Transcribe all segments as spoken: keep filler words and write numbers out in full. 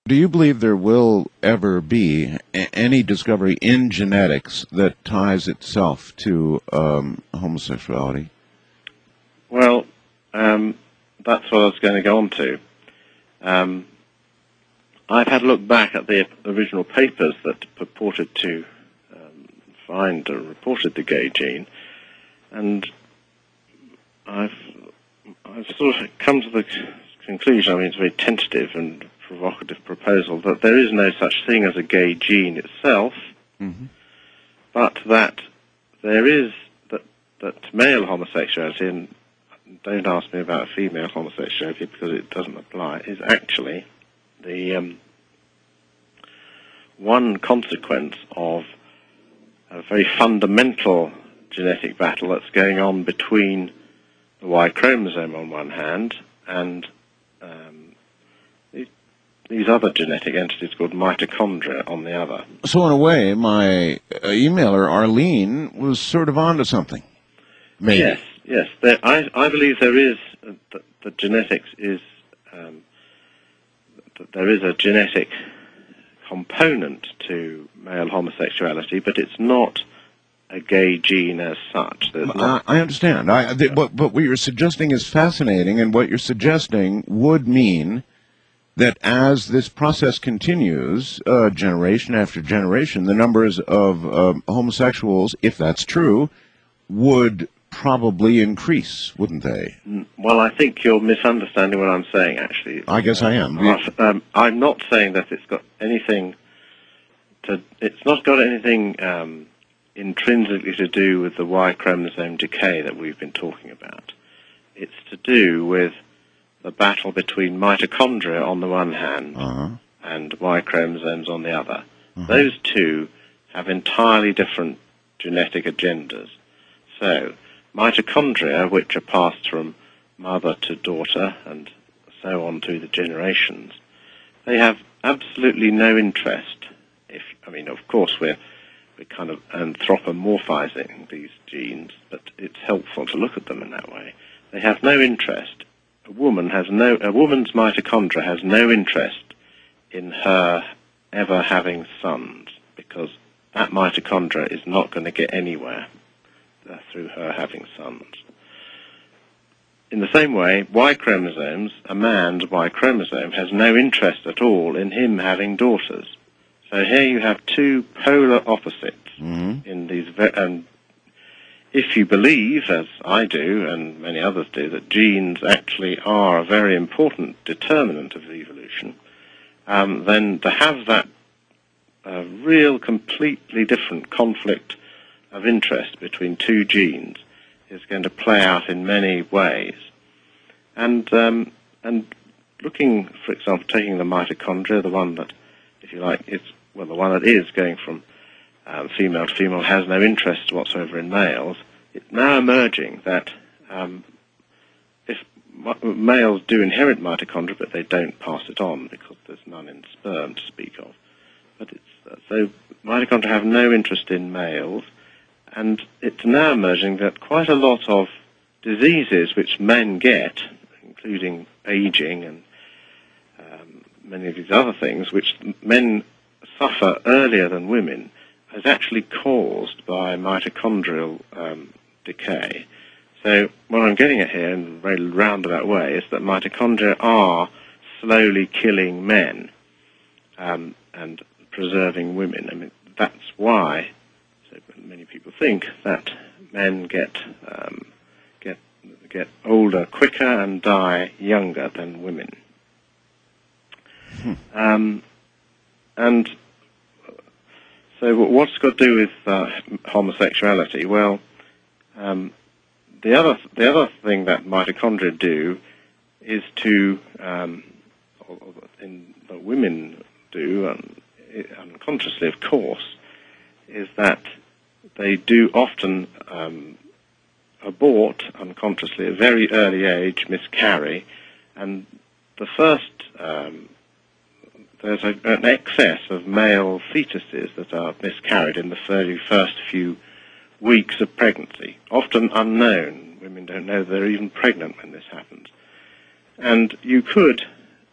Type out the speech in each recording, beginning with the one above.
Do you believe there will ever be a- any discovery in genetics that ties itself to um, homosexuality? Well, um, that's what I was going to go on to. Um, I've had a look back at the original papers that purported to um, find or reported the gay gene, and I've, I've sort of come to the conclusion, I mean, it's a very tentative and provocative proposal, that there is no such thing as a gay gene itself, mm-hmm. but that there is, that, that male homosexuality, and don't ask me about female homosexuality because it doesn't apply, is actually the um, one consequence of a very fundamental genetic battle that's going on between the Y chromosome on one hand and um, these, these other genetic entities called mitochondria on the other. So in a way, my uh, emailer, Arlene, was sort of onto something. Maybe. Yes, yes. There, I, I believe there is, uh, the, the genetics is, um, that there is a genetic component to male homosexuality, but it's not a gay gene as such. There's not, I, I understand. I, th- but, but what you're suggesting is fascinating, and what you're suggesting would mean that as this process continues, uh, generation after generation, the numbers of uh, homosexuals, if that's true, would probably increase, wouldn't they? Well, I think you're misunderstanding what I'm saying, actually. I guess I am. Uh, um, I'm not saying that it's got anything to, it's not got anything um, intrinsically to do with the Y chromosome decay that we've been talking about. It's to do with the battle between mitochondria on the one hand uh-huh. and Y chromosomes on the other. Uh-huh. Those two have entirely different genetic agendas. So, mitochondria, which are passed from mother to daughter and so on through the generations, they have absolutely no interest. If I mean, of course, we're we're kind of anthropomorphizing these genes, but it's helpful to look at them in that way. They have no interest. A woman has no. A woman's mitochondria has no interest in her ever having sons, because that mitochondria is not going to get anywhere uh, through her having sons. In the same way, Y chromosomes, a man's Y chromosome, has no interest at all in him having daughters. So here you have two polar opposites mm-hmm. in these. Ve- and if you believe, as I do and many others do, that genes actually are a very important determinant of evolution, um, then to have that uh, real, completely different conflict of interest between two genes is going to play out in many ways. And um, and looking, for example, taking the mitochondria, the one that, if you like, is, well, the one that is going from um, female to female, has no interest whatsoever in males, it's now emerging that um, if m- males do inherit mitochondria, but they don't pass it on because there's none in sperm to speak of. But it's uh, so mitochondria have no interest in males. And it's now emerging that quite a lot of diseases which men get, including aging and um, many of these other things, which men suffer earlier than women, is actually caused by mitochondrial um, decay. So what I'm getting at here in a very roundabout way is that mitochondria are slowly killing men um, and preserving women. I mean, that's why many people think that men get um, get get older quicker and die younger than women. Hmm. Um, and so, what's it got to do with uh, homosexuality? Well, um, the other the other thing that mitochondria do is to, um, or, or in, that women do, um, unconsciously, of course, is that they do often um, abort unconsciously at a very early age, miscarry, and the first, um, there's a, an excess of male fetuses that are miscarried in the very first few weeks of pregnancy, often unknown. Women don't know they're even pregnant when this happens. And you could,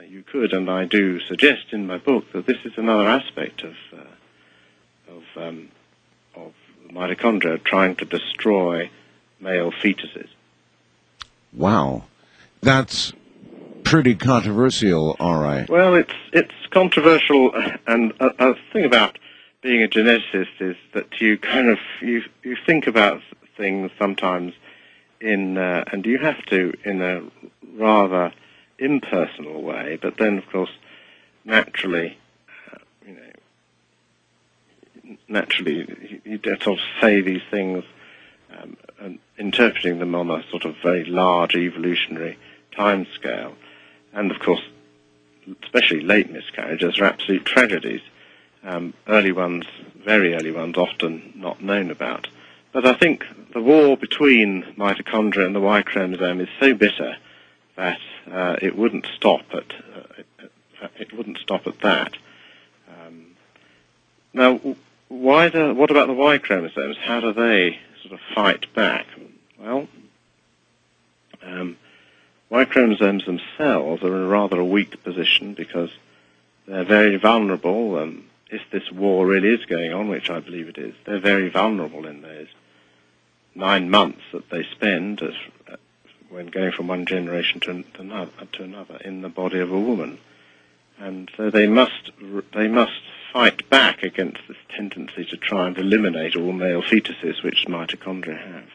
you could, and I do suggest in my book, that this is another aspect of uh, of, um, of mitochondria trying to destroy male fetuses. Wow. That's pretty controversial, all right. Well, it's it's controversial, and a, a thing about being a geneticist is that you kind of you you think about things sometimes in uh, and you have to in a rather impersonal way, but then of course naturally, uh, you know, naturally you, you sort of say these things, um, and interpreting them on a sort of very large evolutionary time scale. And of course, especially late miscarriages are absolute tragedies. Um, early ones, very early ones, often not known about. But I think the war between mitochondria and the Y chromosome is so bitter that uh, it wouldn't stop at uh, it, it wouldn't stop at that. Um, now, why the, what about the Y chromosomes? How do they sort of fight back? Well, um, Y chromosomes themselves are in a rather a weak position because they're very vulnerable. Um, if this war really is going on, which I believe it is, they're very vulnerable in those nine months that they spend as, uh, when going from one generation to another, to another in the body of a woman. And so they must they must fight back against this tendency to try and eliminate all male fetuses, which mitochondria have.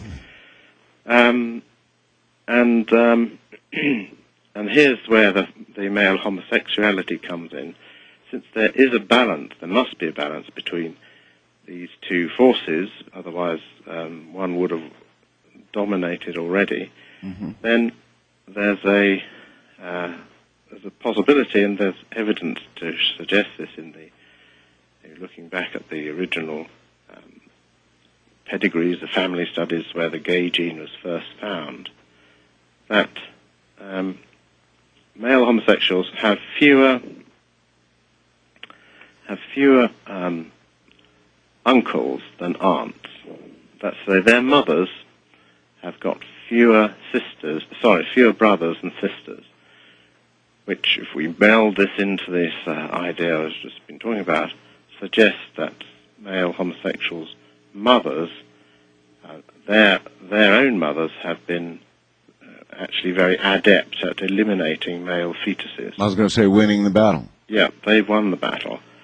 Um, and um, and here's where the, the male homosexuality comes in. Since there is a balance, there must be a balance between these two forces, otherwise um, one would have dominated already, mm-hmm. then there's a uh, there's a possibility, and there's evidence to suggest this in the, you know, looking back at the original um, pedigrees, the family studies where the gay gene was first found, that um, male homosexuals have fewer have fewer um, uncles than aunts. That's so their mothers have got fewer sisters, sorry, fewer brothers and sisters, which, if we meld this into this uh, idea I was just been talking about, suggests that male homosexuals' mothers, uh, their their own mothers, have been uh, actually very adept at eliminating male fetuses. I was going to say winning the battle. Yeah, they've won the battle.